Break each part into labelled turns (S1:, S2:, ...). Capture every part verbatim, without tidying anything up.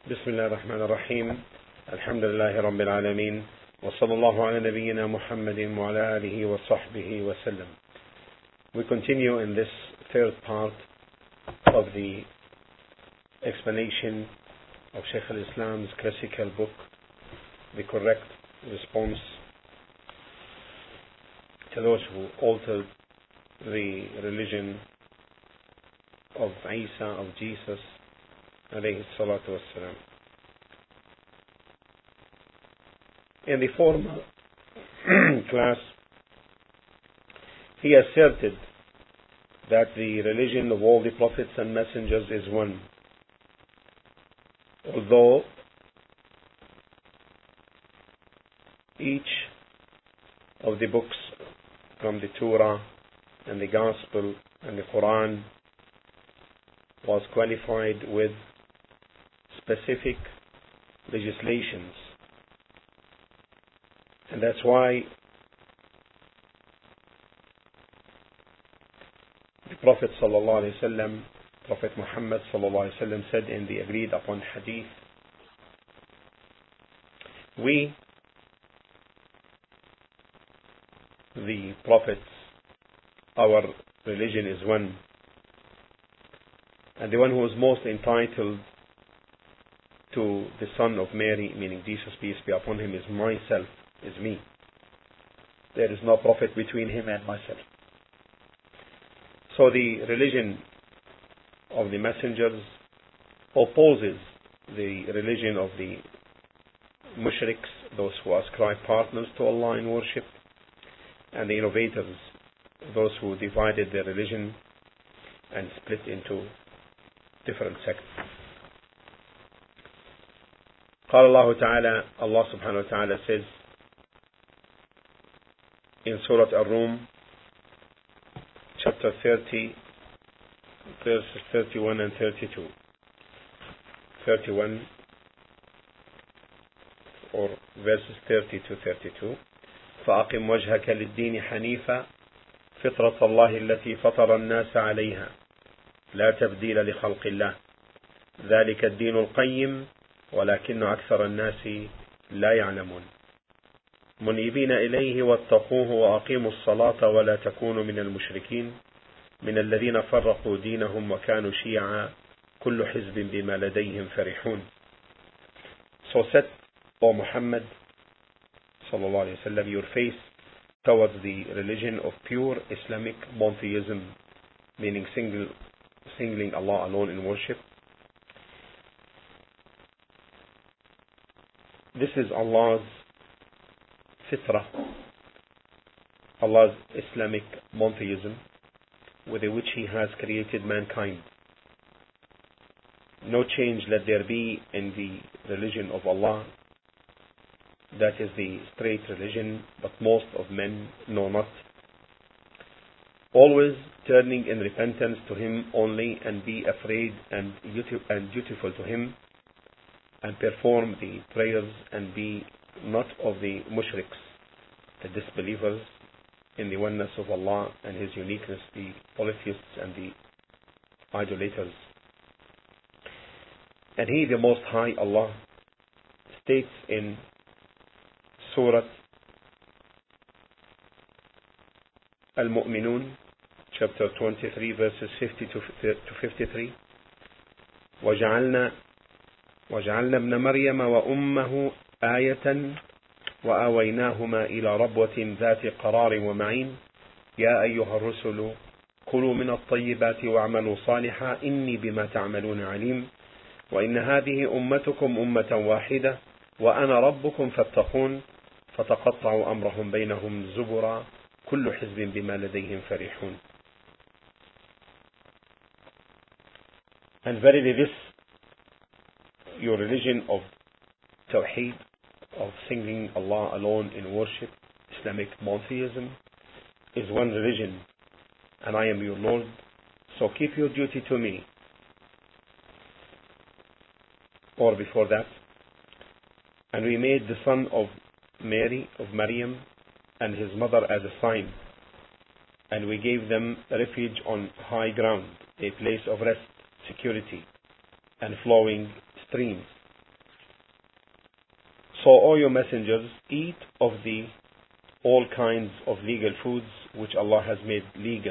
S1: بسم الله الرحمن الرحيم الحمد لله رب العالمين وصلى الله على نبينا محمد وعلى آله وصحبه وسلم. We continue in this third part of the explanation of Shaykh al-Islam's classical book, The Correct Response to Those Who Altered the Religion of Isa, of Jesus, alayhi salatu wassalam. In the former class, he asserted that the religion of all the prophets and messengers is one, although each of the books from the Torah and the Gospel and the Quran was qualified with specific legislations, and that's why the Prophet sallallahu alaihi wasallam, Prophet Muhammad sallallahu alaihi wasallam, said in the agreed upon hadith, we, the prophets, our religion is one, and the one who is most entitled to the son of Mary, meaning Jesus, peace be upon him, is myself, is me. There is no prophet between him and myself. So the religion of the messengers opposes the religion of the mushriks, those who ascribe partners to Allah in worship, and the innovators, those who divided their religion and split into different sects. قال الله تعالى, Allah subhanahu wa ta'ala says in Surah Ar-Rum, chapter thirty, verses thirty-one and thirty-two. thirty-one, or verses thirty to thirty-two. فأقم وجهك للدين حنيفا فطرة الله التي فطر الناس عليها لا تبديل لخلق الله ذلك الدين القيم ولكن أكثر الناس لا يعلمون منيبين إليه واتقوه وأقيموا الصلاة ولا تكونوا من المشركين من الذين فرقوا دينهم وكانوا شيعا كل حزب بما لديهم فرحون. So set, O Muhammad sallallahu alaihi wasallam, your face towards the religion of pure Islamic monotheism, meaning single, singling Allah alone in worship. This is Allah's fitrah, Allah's Islamic monotheism, with which He has created mankind. No change let there be in the religion of Allah. That is the straight religion, but most of men know not. Always turning in repentance to Him only, and be afraid and dutiful to Him, and perform the prayers, and be not of the mushriks, the disbelievers in the oneness of Allah and His uniqueness, the polytheists and the idolaters. And He, the Most High Allah, states in Surah Al-Mu'minun, chapter twenty-three, verses fifty to fifty-three, وَجَعَلْنَا وَجَعَلْنَا ابْنَ مَرْيَمَ وَأُمَّهُ آيَةً وَآوَيْنَاهُمَا إِلَى رَبْوَةٍ ذَاتِ قَرَارٍ وَمَعِينٍ يَا أَيُّهَا الرُّسُلُ كُلُوا مِنَ الطَّيِّبَاتِ وَاعْمَلُوا صَالِحًا إِنِّي بِمَا تَعْمَلُونَ عَلِيمٌ وَإِنَّ هَذِهِ أُمَّتُكُمْ أُمَّةً وَاحِدَةً وَأَنَا رَبُّكُمْ فَاتَّقُونِ فتقطعوا أمرهم بينهم زبرا كل حزب بما لديهم فرحون. And verily this, your religion of Tawheed, of singling Allah alone in worship, Islamic monotheism, is one religion, and I am your Lord, so keep your duty to me. Or before that, and we made the son of Mary, of Maryam, and his mother as a sign, and we gave them refuge on high ground, a place of rest, security, and flowing streams, So all your messengers eat of the all kinds of legal foods which Allah has made legal,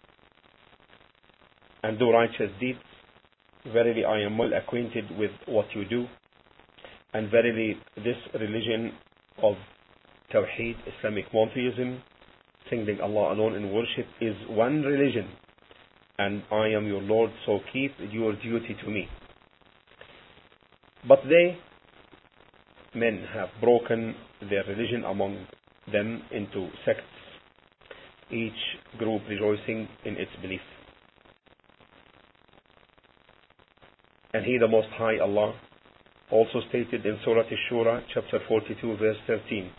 S1: and do righteous deeds. Verily I am well acquainted with what you do, and verily this religion of Tawheed, Islamic monotheism, singling Allah alone in worship, is one religion, and I am your Lord, so keep your duty to me. But they, men, have broken their religion among them into sects, each group rejoicing in its belief. And He, the Most High Allah, also stated in Surah Ash-Shura, chapter forty-two, verse thirteen,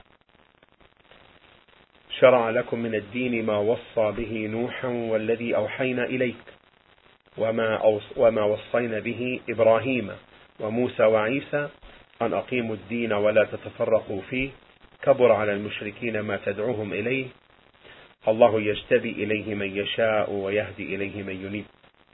S1: شرع لكم من الدين ما وصى به نوحا والذي أوحينا إليك وما, وما وصينا به إبراهيم وموسى وعيسى أن أقيموا الدين ولا تتفرقوا فيه كبر على المشركين ما تدعوهم إليه الله يجتبي إليه من يشاء ويهدي إليه من ينيب.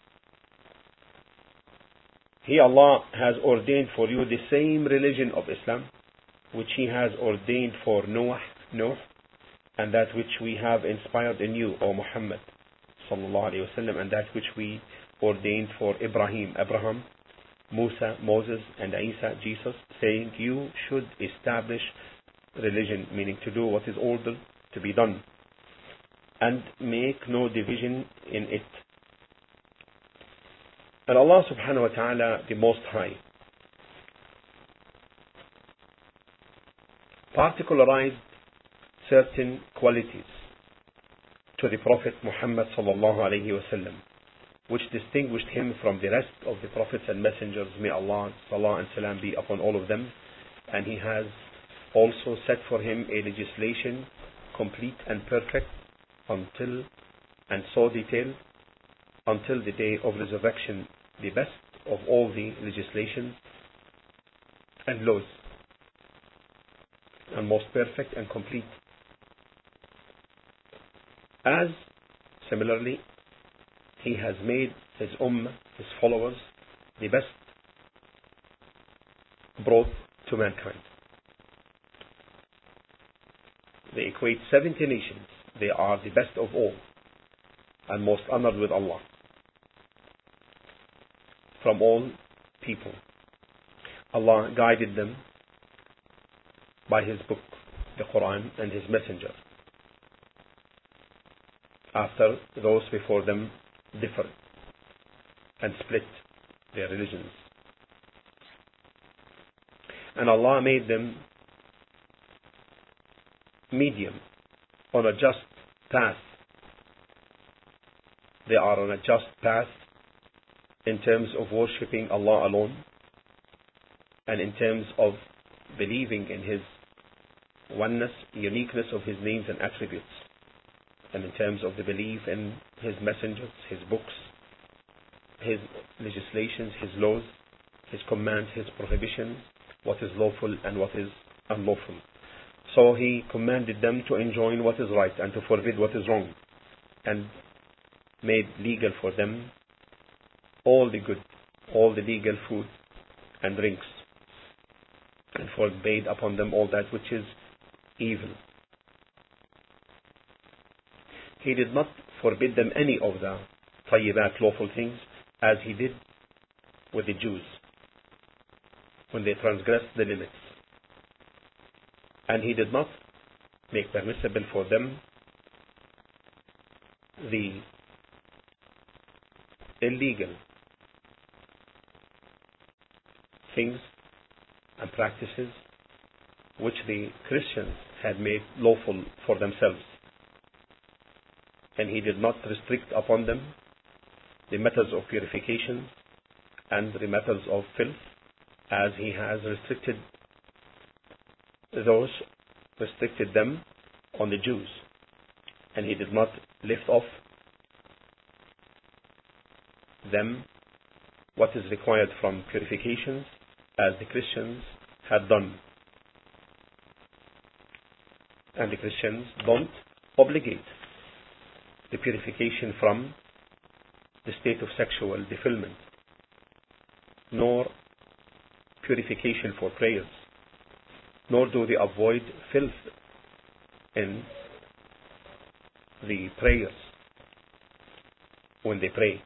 S1: He, Allah, has ordained for you the same religion of Islam which He has ordained for Noah, Noah, and that which we have inspired in you, O Muhammad sallallahu alaihi wasallam, and that which we ordained for Ibrahim, Abraham, Musa, Moses, and Isa, Jesus, saying you should establish religion, meaning to do what is ordered to be done, and make no division in it. And Allah subhanahu wa ta'ala, the Most High, particularized certain qualities to the Prophet Muhammad sallallahu alayhi wa sallam, which distinguished him from the rest of the prophets and messengers. May Allah salah and salam be upon all of them. And He has also set for him a legislation complete and perfect until and so detailed until the day of resurrection, the best of all the legislations and laws, and most perfect and complete. As similarly He has made His ummah, His followers, the best brought to mankind. They equate seventy nations. They are the best of all and most honored with Allah from all people. Allah guided them by His book, the Quran, and His messenger, after those before them differed and split their religions. And Allah made them medium on a just path. They are on a just path in terms of worshipping Allah alone, and in terms of believing in His oneness, uniqueness of His names and attributes, and in terms of the belief in His messengers, His books, His legislations, His laws, His commands, His prohibitions, what is lawful and what is unlawful. So He commanded them to enjoin what is right and to forbid what is wrong, and made legal for them all the good, all the legal food and drinks, and forbade upon them all that which is evil. He did not forbid them any of the tayyibat, lawful things, as He did with the Jews when they transgressed the limits. And He did not make permissible for them the illegal things and practices which the Christians had made lawful for themselves. And He did not restrict upon them the methods of purification and the methods of filth, as He has restricted those, restricted them on the Jews. And He did not lift off them what is required from purifications, as the Christians had done. And the Christians don't obligate the purification from the state of sexual defilement, nor purification for prayers, nor do they avoid filth in the prayers when they pray.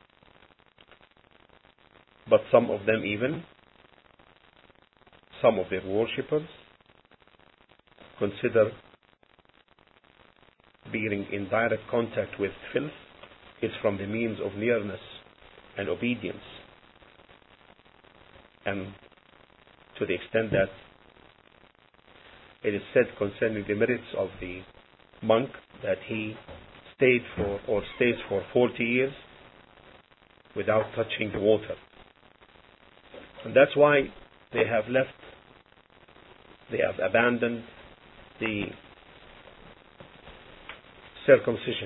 S1: But some of them, even some of their worshippers, consider being in direct contact with filth is from the means of nearness and obedience, and to the extent that it is said concerning the merits of the monk that he stayed for or stays for forty years without touching the water. And that's why they have left, they have abandoned the circumcision,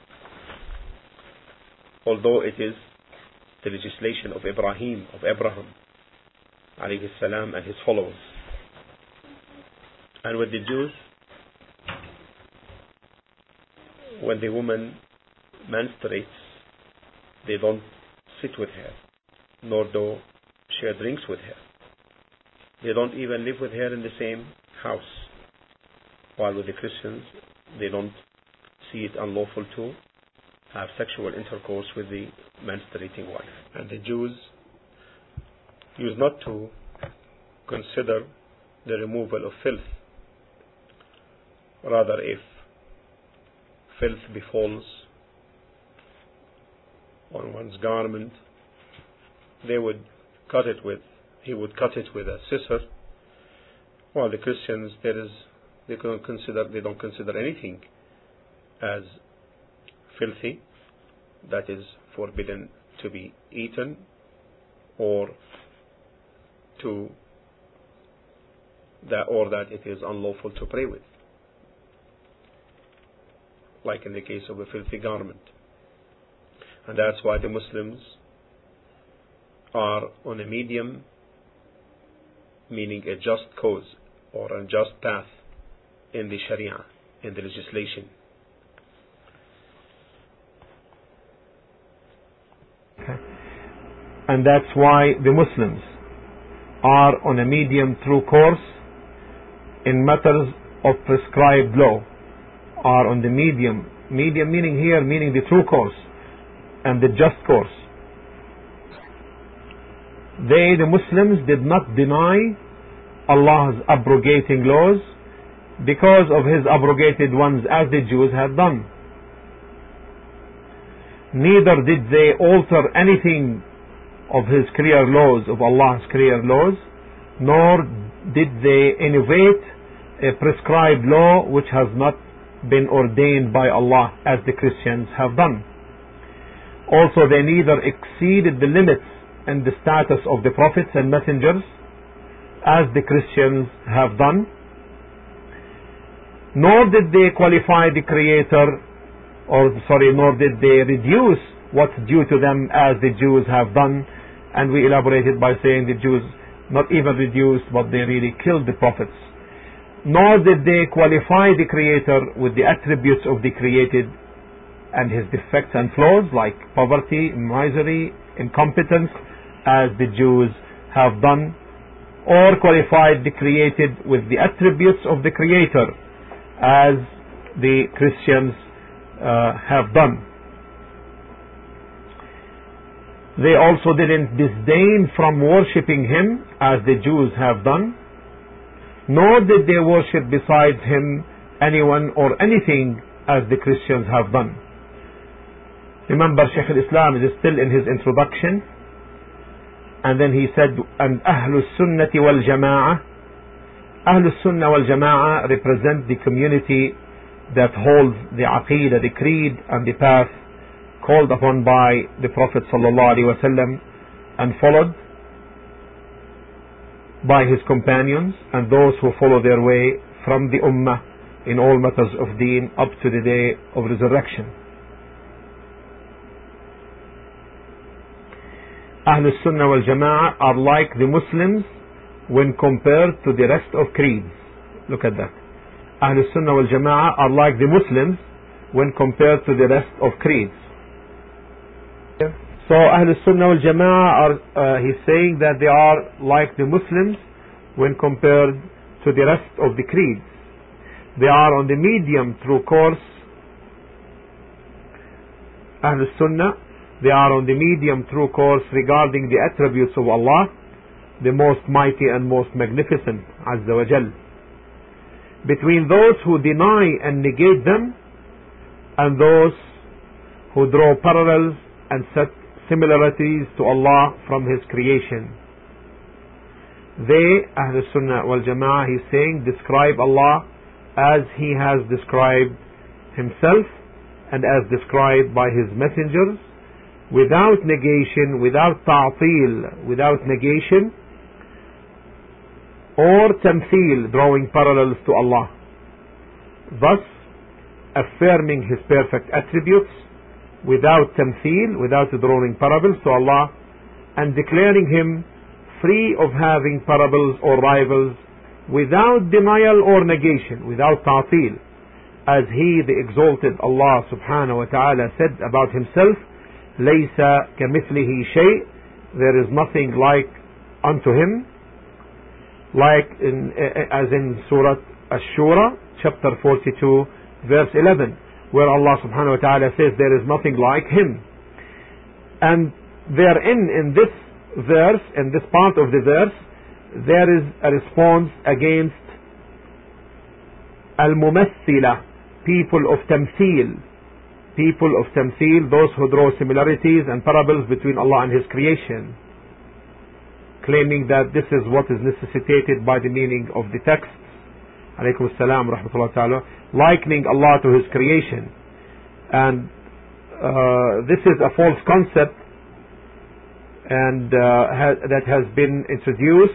S1: although it is the legislation of Ibrahim, of Abraham alayhi salam, and his followers. And with the Jews, when the woman menstruates, they don't sit with her, nor do share drinks with her. They don't even live with her in the same house. While with the Christians, they don't see it unlawful to have sexual intercourse with the menstruating wife. And the Jews used not to consider the removal of filth. Rather, if filth befalls on one's garment, they would cut it with, he would cut it with a scissor. While the Christians, there is, they don't consider, they don't consider anything as filthy that is forbidden to be eaten or to that, or that it is unlawful to pray with, like in the case of a filthy garment. And that's why the Muslims are on a medium, meaning a just cause or a just path in the Sharia, in the legislation.
S2: And that's why the Muslims are on a medium true course in matters of prescribed law, are on the medium, medium meaning here, meaning the true course and the just course. They, the Muslims, did not deny Allah's abrogating laws because of His abrogated ones, as the Jews had done. Neither did they alter anything of His clear laws, of Allah's clear laws, nor did they innovate a prescribed law which has not been ordained by Allah, as the Christians have done. Also, they neither exceeded the limits and the status of the prophets and messengers, as the Christians have done, nor did they qualify the Creator, or sorry, nor did they reduce what's due to them, as the Jews have done. And we elaborated by saying the Jews not even reduced, but they really killed the prophets. Nor did they qualify the Creator with the attributes of the created and His defects and flaws, like poverty, misery, incompetence, as the Jews have done, or qualified the created with the attributes of the Creator, as the Christians uh, have done. They also didn't disdain from worshipping Him, as the Jews have done, nor did they worship besides Him anyone or anything, as the Christians have done. Remember, Shaykh al-Islam is still in his introduction, and then he said, and Ahlus Sunnati wal Jama'ah. Ahlus Sunnah wal Jama'ah represent the community that holds the Aqeedah, the creed and the path called upon by the Prophet sallallahu alaihi wasallam and followed by his companions and those who follow their way from the Ummah in all matters of deen up to the day of resurrection. Ahlus Sunnah wal Jama'ah are like the Muslims when compared to the rest of creeds. Look at that. Ahlus Sunnah wal Jama'ah are like the Muslims when compared to the rest of creeds. So Ahlus Sunnah wal Jama'ah are, uh, he's saying that they are like the Muslims when compared to the rest of the creeds. They are on the medium true course. Ahl Sunnah, they are on the medium true course regarding the attributes of Allah, the most mighty and most magnificent, Azza wa Jal. Between those who deny and negate them and those who draw parallels and set similarities to Allah from His creation. They, Ahl Sunnah wal Jama'ah, he's saying, describe Allah as He has described Himself and as described by His messengers, without negation, without ta'til, without negation, or tamthil, drawing parallels to Allah, thus affirming His perfect attributes without tamthil, without drawing parallels to Allah, and declaring Him free of having parables or rivals, without denial or negation, without ta'til, as He, the exalted Allah subhanahu wa ta'ala, said about Himself, لَيْسَ كَمِثْلِهِ شَيْءٍ, there is nothing like unto Him, like in, as in Surah Ash-Shura, chapter forty-two, verse eleven, where Allah subhanahu wa ta'ala says there is nothing like Him. And therein, in this verse, in this part of the verse, there is a response against al-mumathila, people of tamthil, people of tamthil, those who draw similarities and parables between Allah and His creation, claiming that this is what is necessitated by the meaning of the text, alaykum assalam rahmatullah ta'ala, likening Allah to His creation. And uh, this is a false concept, and uh, ha that has been introduced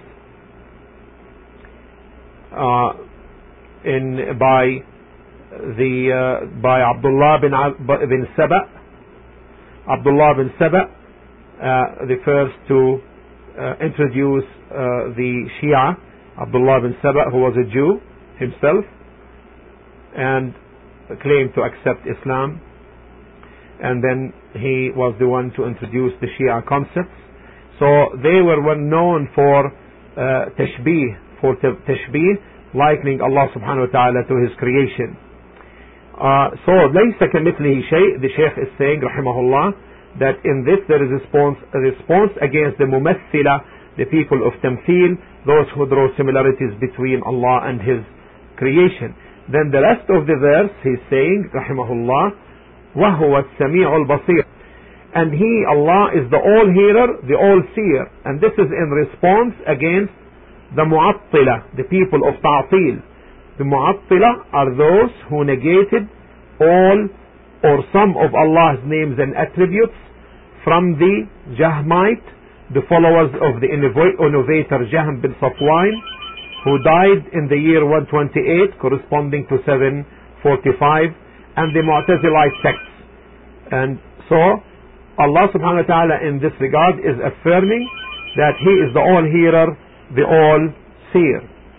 S2: uh, in by the uh, by Abdullah bin bin Saba. Abdullah bin Saba, uh, the first to uh, introduce uh, the Shia. Abdullah bin Saba, who was a Jew himself and claimed to accept Islam, and then he was the one to introduce the Shia concepts. So they were well known for uh, tashbih, for tashbih, likening Allah subhanahu wa ta'ala to His creation. Uh, so لَيْسَ كَمِثْلِهِ شَيْءٍ, the Shaykh is saying rahimahullah, that in this there is a response, a response against the mumathila, the people of tamthil, those who draw similarities between Allah and His creation. Then the rest of the verse he's saying rahimahullah, وَهُوَ السَّمِيعُ الْبَصِيرُ, and He, Allah, is the all-hearer, the all-seer. And this is in response against the mu'attila, the people of ta'til. The mu'attila are those who negated all or some of Allah's names and attributes from the Jahmite, the followers of the innovator Jahm bin Safwan, who died in the year one twenty-eight, corresponding to seven forty-five, and the Mu'tazilite sects. And so Allah subhanahu wa ta'ala in this regard is affirming that He is the all-hearer, the all-seer.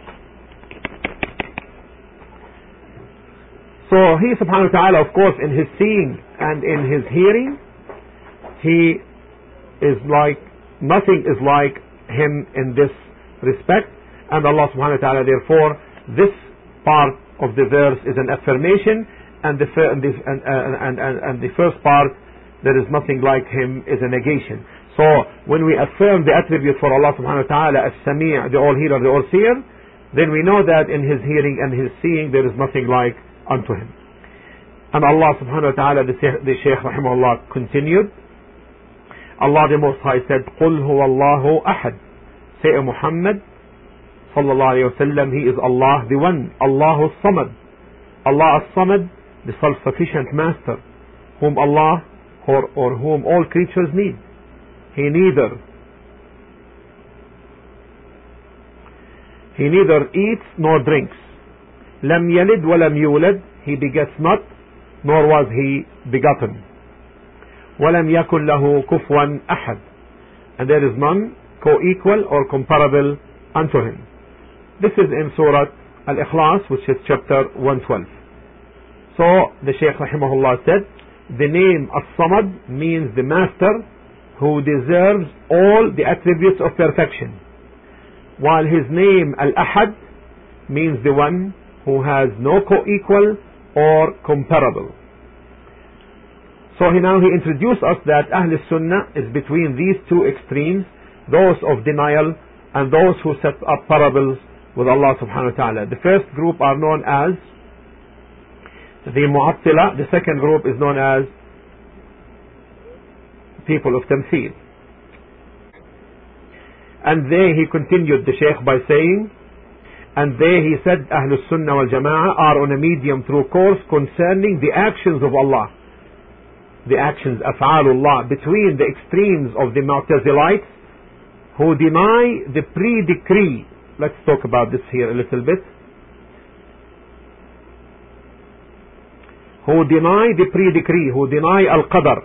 S2: So He subhanahu wa ta'ala, of course, in His seeing and in His hearing, He is like, nothing is like Him in this respect. And Allah subhanahu wa ta'ala, therefore, this part of the verse is an affirmation, and the, and the, and, and, and, and the first part, there is nothing like Him, is a negation. So when we affirm the attribute for Allah subhanahu wa ta'ala as Sami', the all-hearer, the all-seer, then we know that in His hearing and His seeing there is nothing like unto Him. And Allah subhanahu wa ta'ala, the, the Shaykh rahimahullah continued, Allah the Most High said, قُلْ هُوَ اللَّهُ أَحَدٌ, say O Muhammad sallallahu alayhi wa sallam, He is Allah the One, Allahu Samad, Allah as-Samad, the self-sufficient Master, whom Allah or, or whom all creatures need. He neither He neither eats nor drinks. لم يلد ولم يولد, He begets not, nor was He begotten. ولم يكن له كفوا أحد, and there is none co-equal or comparable unto Him. This is in Surah Al-Ikhlas, which is chapter one twelve. So the Shaykh rahimahullah said, the name As-Samad means the Master who deserves all the attributes of perfection, while His name Al-Ahad means the one who has no co-equal or comparable. So he now he introduced us that Ahl Sunnah is between these two extremes, those of denial and those who set up parables with Allah subhanahu wa ta'ala. The first group are known as the Mu'attila, the second group is known as people of Tamtheel. And there he continued, the Shaykh, by saying, and there he said Ahlus Sunnah wal Jama'ah are on a medium through course concerning the actions of Allah, the actions, af'alullah, between the extremes of the Mu'tazilites who deny the pre-decree. Let's talk about this here a little bit. Who deny the pre-decree, who deny al-qadar.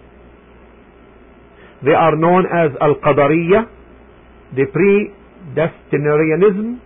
S2: They are known as al-qadariyah, the predestinarianism.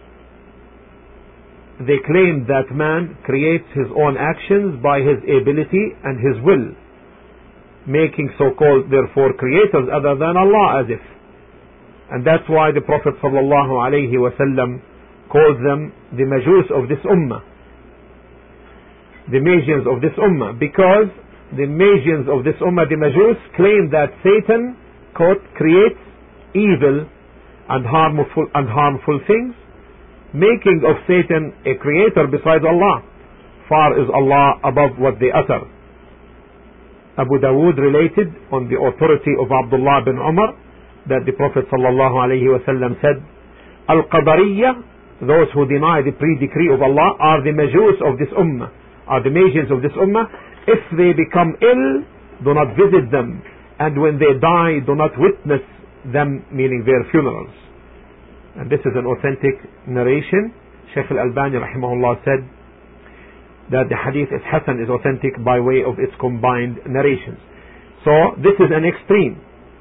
S2: They claim that man creates his own actions by his ability and his will, making so-called therefore creators other than Allah as if. And that's why the Prophet sallallahu alayhi wa sallam calls them the Majus of this ummah, the Magians of this ummah, because the Magians of this ummah, the Majus, claim that Satan quote, creates evil and harmful and harmful things, making of Satan a creator besides Allah. Far is Allah above what they utter. Abu Dawood related on the authority of Abdullah bin Umar that the Prophet sallallahu alayhi wa sallam said, Al-Qadariyah, those who deny the pre-decree of Allah, are the Majus of this ummah, are the Magians of this ummah. If they become ill, do not visit them, and when they die, do not witness them, meaning their funerals. And this is an authentic narration. Shaykh al-Albani rahimahullah said that the hadith is Hasan, is authentic by way of its combined narrations. So this is an extreme.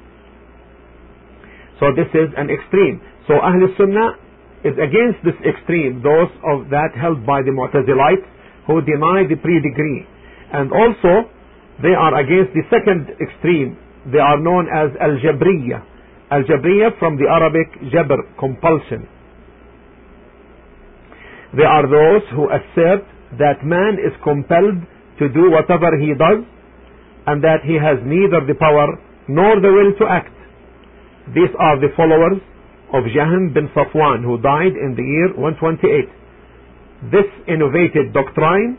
S2: So this is an extreme. So Ahl Sunnah is against this extreme, those of that held by the Mu'tazilites who deny the pre-decree. And also they are against the second extreme. They are known as Al-Jabriyah. Al-Jabriyah from the Arabic Jabr, compulsion. They are those who assert that man is compelled to do whatever he does, and that he has neither the power nor the will to act. These are the followers of Jahm bin Safwan, who died in the year one twenty-eight. This innovated doctrine,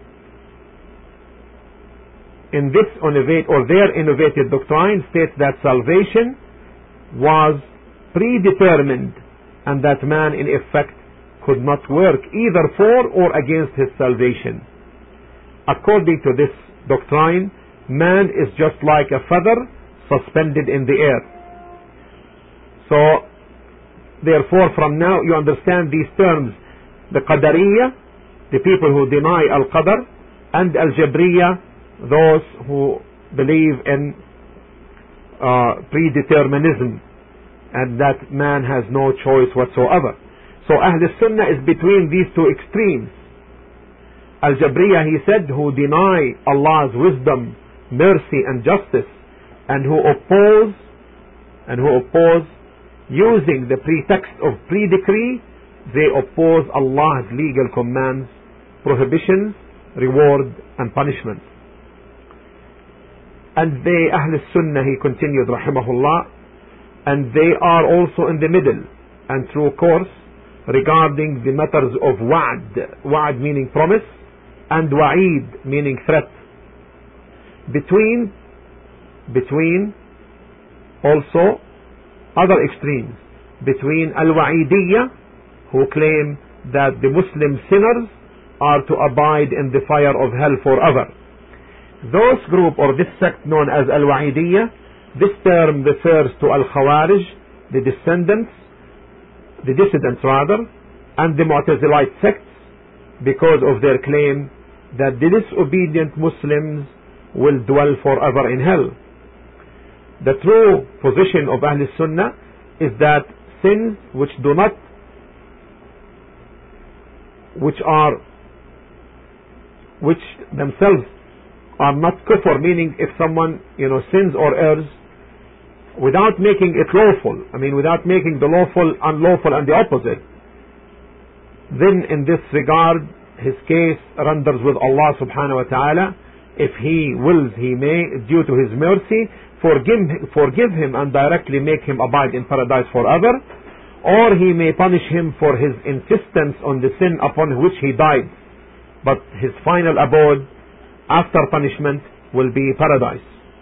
S2: in this innovate or their innovated doctrine states that salvation was predetermined and that man in effect could not work either for or against his salvation. According to this doctrine, man is just like a feather suspended in the air. So therefore from now you understand these terms, the Qadariyah, the people who deny Al-Qadar, and Al-Jabriyah, those who believe in uh, predeterminism and that man has no choice whatsoever. So Ahl Sunnah is between these two extremes. Al-Jabriyah, he said, who deny Allah's wisdom, mercy and justice, and who oppose and who oppose using the pretext of pre-decree, they oppose Allah's legal commands, prohibitions, reward and punishment. And they, Ahl Sunnah, he continued rahimahullah, and they are also in the middle and true course regarding the matters of wa'd, wa'd meaning promise, and wa'id meaning threat. Between, between also other extremes, between Al-Wa'idiyah, who claim that the Muslim sinners are to abide in the fire of hell forever. Those group or this sect known as Al-Wa'idiyah, this term refers to Al-Khawarij, the descendants, the dissidents rather, and the Mu'tazilite sects, because of their claim that the disobedient Muslims will dwell forever in hell. The true position of Ahl Sunnah is that sins which do not, which are, which themselves are not kufr, meaning if someone, you know, sins or errs without making it lawful, I mean without making the lawful unlawful and the opposite, then in this regard his case renders with Allah subhanahu wa ta'ala. If he wills, he may, due to his mercy, forgive, forgive him and directly make him abide in paradise forever, or he may punish him for his insistence on the sin upon which he died, but his final abode after punishment will be paradise.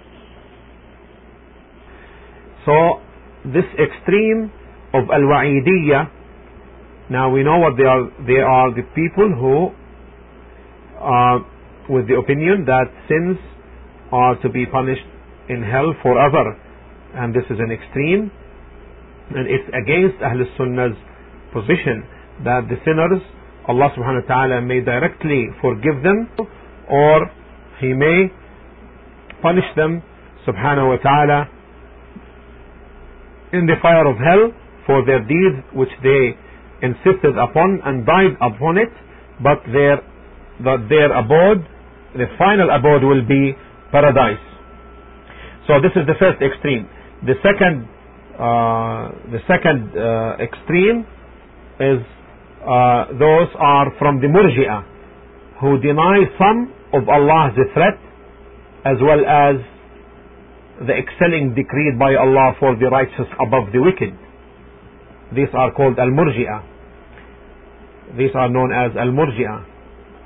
S2: So this extreme of al-wa'idiyya, now we know what they are. They are the people who are with the opinion that sins are to be punished in hell forever, and this is an extreme, and it's against Ahlul Sunnah's position that the sinners, Allah subhanahu wa ta'ala may directly forgive them, or He may punish them subhanahu wa ta'ala in the fire of hell for their deeds which they insisted upon and died upon it, but their that their abode, the final abode, will be paradise. So this is the first extreme. The second uh, the second uh, extreme is uh, those are from the Murji'ah, who deny some of Allah's threat as well as the excelling decreed by Allah for the righteous above the wicked. These are called al-Murji'ah. These are known as al-Murji'ah.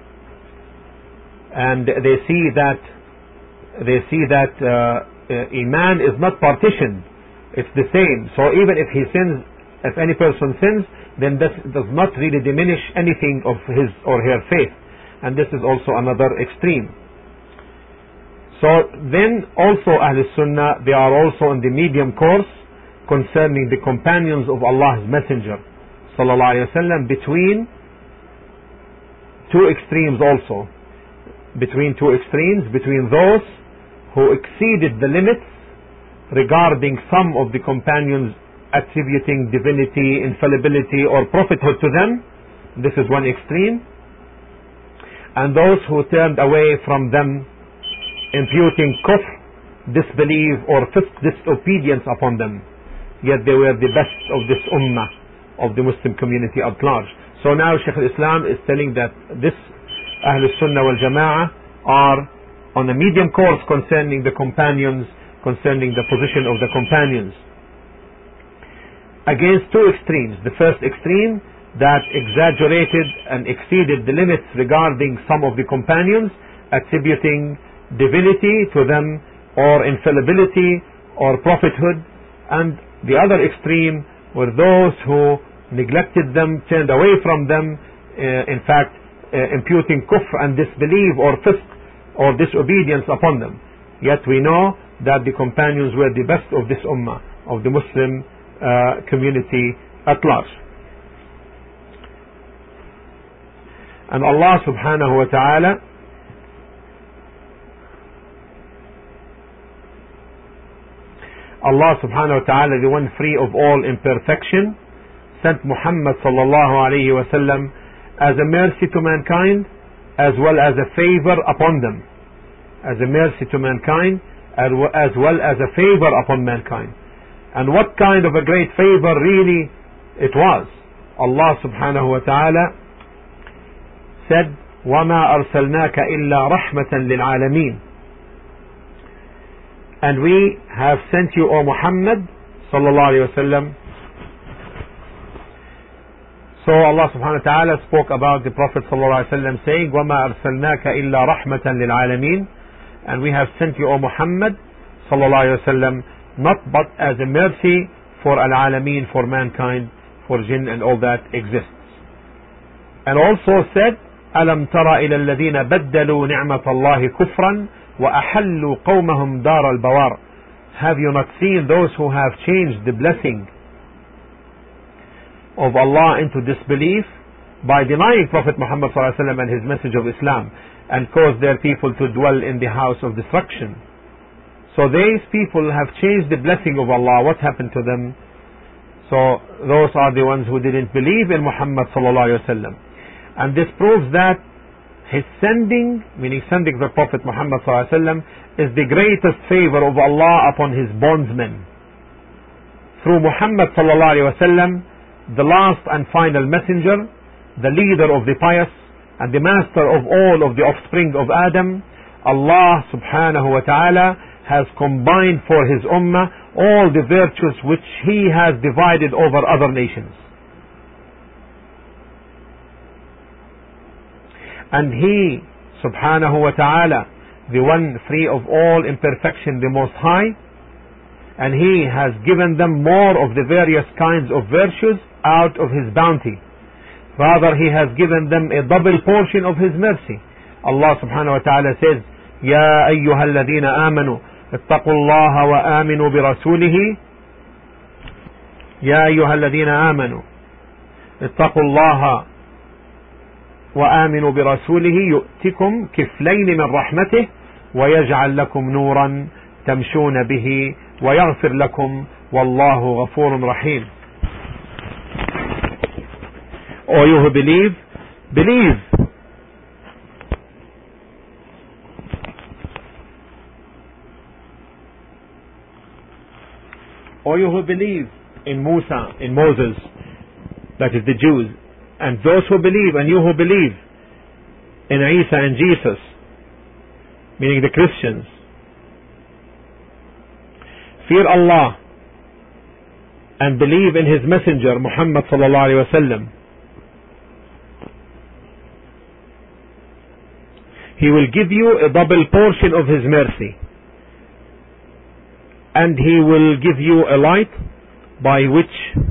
S2: And they see that they see that uh, uh, Iman is not partitioned, it's the same. So even if he sins, if any person sins, then this does not really diminish anything of his or her faith, and this is also another extreme. So then also Ahlul Sunnah, they are also on the medium course concerning the companions of Allah's Messenger sallallahu alaihi wasallam, between two extremes also. Between two extremes, between those who exceeded the limits regarding some of the companions attributing divinity, infallibility or prophethood to them, this is one extreme, and those who turned away from them, imputing kufr, disbelief or disobedience upon them, yet they were the best of this ummah, of the Muslim community at large. So now Shaykh al-Islam is telling that this Ahlul Sunnah wal Jama'ah are on a medium course concerning the companions, concerning the position of the companions, against two extremes. The first extreme, that exaggerated and exceeded the limits regarding some of the companions, attributing divinity to them or infallibility or prophethood, and the other extreme were those who neglected them, turned away from them, uh, in fact Uh, imputing kufr and disbelief or fisq or disobedience upon them. Yet we know that the companions were the best of this ummah, of the Muslim uh, community at large. And Allah subhanahu wa ta'ala Allah subhanahu wa ta'ala, the one free of all imperfection, sent Muhammad sallallahu alayhi wa sallam as a mercy to mankind as well as a favor upon them. As a mercy to mankind as well as a favor upon mankind. And what kind of a great favor really it was. Allah subhanahu wa ta'ala said, وَمَا أَرْسَلْنَاكَ إِلَّا رَحْمَةً لِلْعَالَمِينَ. And we have sent you, O Muhammad sallallahu alayhi wa sallam. So Allah subhanahu wa ta'ala spoke about the Prophet sallallahu alayhi wa sallam saying, وَمَا أَرْسَلْنَاكَ إِلَّا رَحْمَةً لِلْعَالَمِينَ. And we have sent you, O Muhammad sallallahu alayhi wa sallam, not but as a mercy for al-alameen, for mankind, for jinn and all that exists. And also said, أَلَمْ تَرَ إِلَى الَّذِينَ بَدَّلُوا نِعْمَةَ اللَّهِ كُفْرًا وَأَحَلُّوا قَوْمَهُمْ دَارَ الْبَوَارِ. Have you not seen those who have changed the blessing of Allah into disbelief by denying Prophet Muhammad sallallahu alaihi wasallam and his message of Islam, and caused their people to dwell in the house of destruction? So these people have changed the blessing of Allah. What happened to them? So those are the ones who didn't believe in Muhammad sallallahu alaihi wasallam. And this proves that his sending, meaning sending the Prophet Muhammad sallallahu alaihi wasallam, is the greatest favor of Allah upon his bondsmen. Through Muhammad sallallahu alaihi wasallam, the last and final messenger, the leader of the pious and the master of all of the offspring of Adam, Allah subhanahu wa ta'ala has combined for his ummah all the virtues which he has divided over other nations. And he subhanahu wa ta'ala, the one free of all imperfection, the Most High, and he has given them more of the various kinds of virtues out of his bounty. Rather, he has given them a double portion of his mercy. Allah subhanahu wa ta'ala says, يا أيها الذين آمنوا اتقوا الله وآمنوا برسوله يا أيها الذين آمنوا اتقوا الله وآمنوا برسوله يؤتكم كفلين من رحمته ويجعل لكم نورا تمشون به ويغفر لكم والله غفور رحيم. O you who believe, believe. O you who believe in Musa, in Moses, that is the Jews, and those who believe, and you who believe in Isa and Jesus, meaning the Christians, fear Allah and believe in his messenger Muhammad sallallahu alaihi wasallam. He will give you a double portion of his mercy, and he will give you a light by which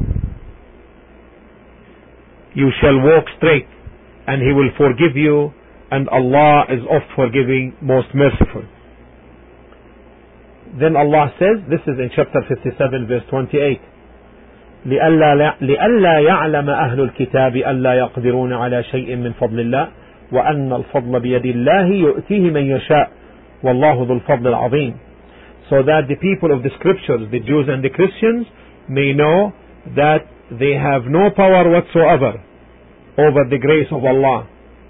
S2: you shall walk straight, and he will forgive you, and Allah is oft forgiving, most merciful. Then Allah says, this is in chapter fifty-seven verse twenty-eight, لئلا يعلم أهل الكتاب ألا يقدرون على شيء من فضل الله وأن الفضل بيد الله يؤتيه من يشاء والله ذو الفضل العظيم. So that the people of the scriptures, the Jews and the Christians, may know that they have no power whatsoever over the grace of Allah,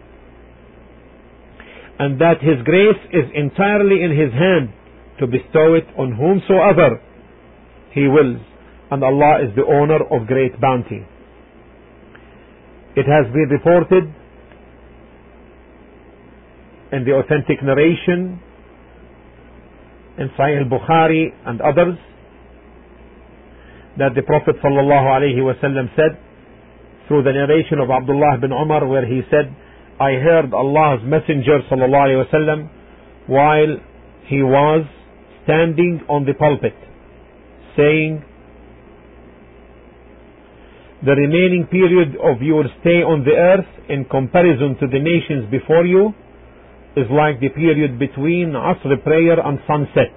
S2: and that his grace is entirely in his hand to bestow it on whomsoever he wills, and Allah is the owner of great bounty. It has been reported in the authentic narration in Sahih al-Bukhari and others that the Prophet sallallahu alaihi wasallam said, through the narration of Abdullah bin Umar, where he said, I heard Allah's messenger sallallahu alaihi wasallam while he was standing on the pulpit saying, the remaining period of your stay on the earth in comparison to the nations before you is like the period between Asr prayer and sunset.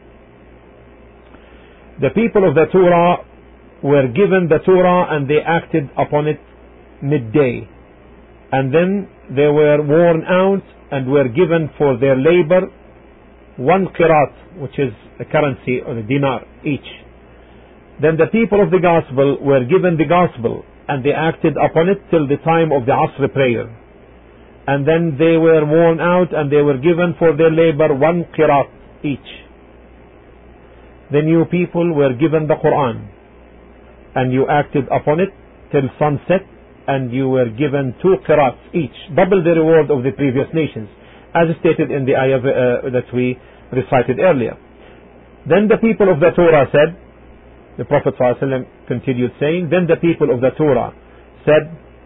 S2: The people of the Torah were given the Torah and they acted upon it midday, and then they were worn out and were given for their labor one qirat, which is a currency or a dinar each. Then the people of the gospel were given the gospel and they acted upon it till the time of the Asr prayer, and then they were worn out and they were given for their labor one qirat each. The new people were given the Quran and you acted upon it till sunset, and you were given two qirats each, double the reward of the previous nations, as stated in the ayah uh, that we recited earlier. Then the people of the Torah said, the Prophet ﷺ continued saying, then the people of the Torah said,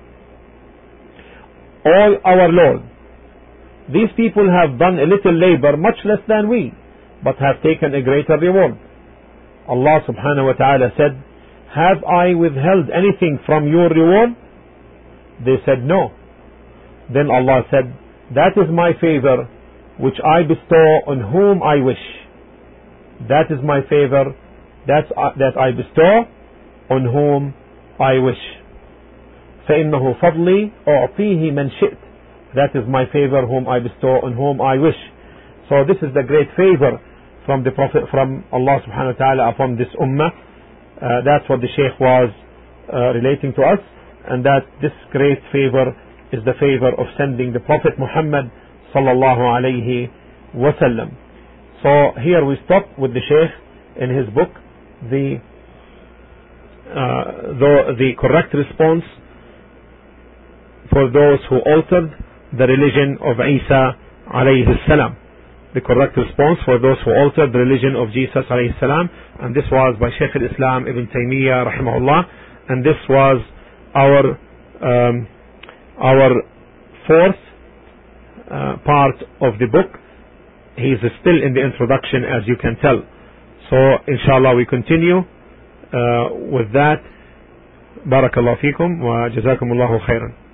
S2: O our Lord, these people have done a little labor, much less than we, but have taken a greater reward. Allah subhanahu wa ta'ala said, have I withheld anything from your reward? They said no. Then Allah said, that is my favor which I bestow on whom I wish. That is my favor that's, uh, that I bestow on whom I wish. فإنه فضلي أعطيه من شئت. That is my favor whom I bestow on whom I wish. So this is the great favor from the Prophet, from Allah subhanahu wa ta'ala upon this ummah. Uh, that's what the Shaykh was uh, relating to us, and that this great favor is the favor of sending the Prophet Muhammad sallallahu alayhi wasallam. So here we stop with the Shaykh in his book, the uh, the, the correct response for those who altered the religion of Isa alayhi salam. The correct response for those who altered the religion of Jesus alayhi salam. And this was by Shaykh al-Islam Ibn Taymiyyah rahimahullah. And this was our um, our fourth uh, part of the book. He is still in the introduction, as you can tell. So inshallah we continue uh, with that. Barakallahu feekum wa jazakumullahu khairan.